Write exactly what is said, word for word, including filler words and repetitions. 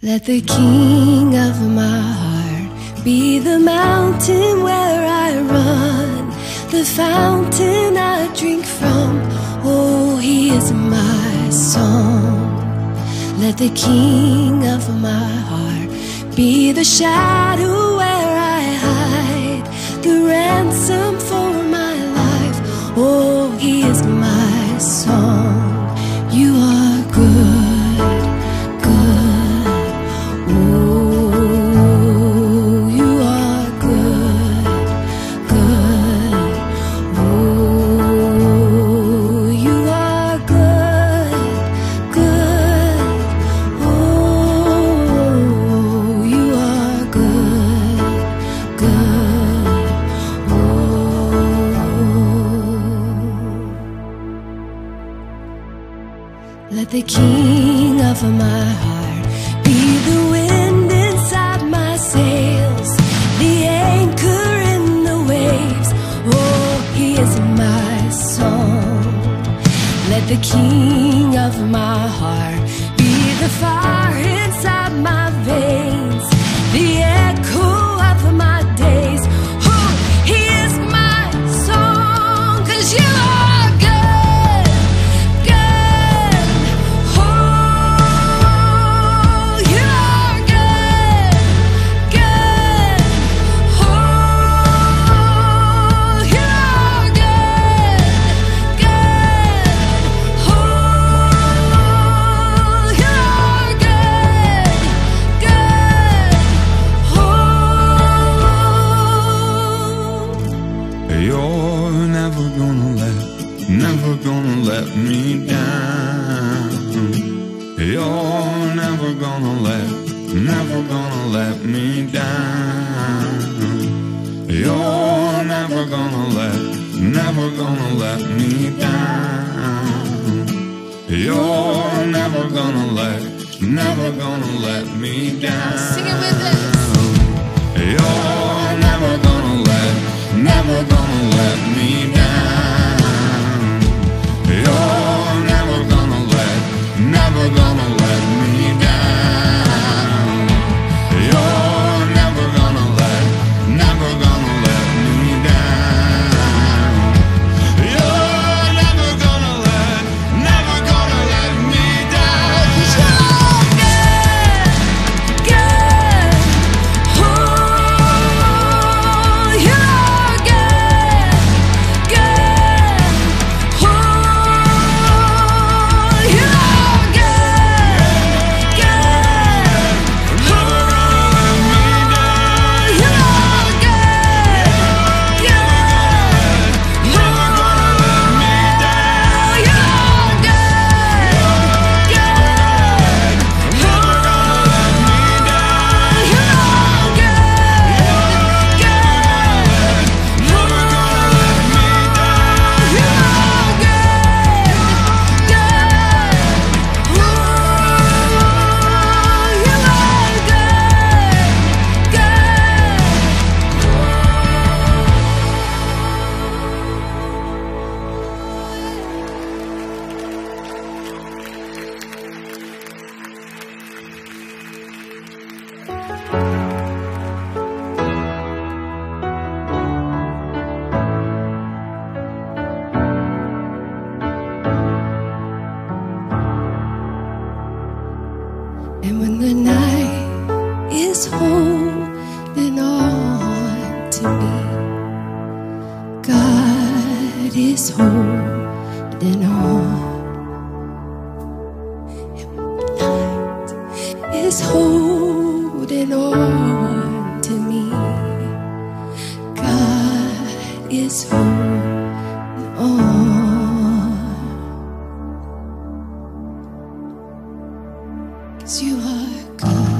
Let the king of my heart be the mountain where I run, the fountain I drink from. Oh, he is my song. Let the king of my heart be the shadow where I hide, the ransom for my life. Oh, he is my song. You are good, good. Oh, you are good, good. Oh, you are good, good. Oh, you are good, good. Oh, let the king of my heart be the wind inside my sails, the anchor in the waves. Oh, he is my song. Let the king of my heart be the fire inside my veins, the echo of my days. Oh, he is my song, 'cause you are good, good. Oh, you are good, good. Oh, you are good, good. Oh, you are good, good. Oh, You're never gonna let, never gonna let me down. You're never gonna let, never gonna let me down. You're never gonna let, never gonna let me down. You're never gonna let, never gonna let me down. sing it with us. You're never gonna let, never gonna let me down. You're never gonna let, never gonna let me down. You're never gonna let, never gonna let me down. You're never gonna let, never gonna let me down. Good, good. Oh, you are good, good. Oh, you are good, good. Never gonna let me down. You are good, good. Never gonna let me down. You are good, good. Never gonna let me down. You are good, good. Never gonna let me down. You are good, good. Oh, you are good, And when the night is holding on to me, God is holding on. And when the night is holding on to me, God is holding on. 'Cause you are good.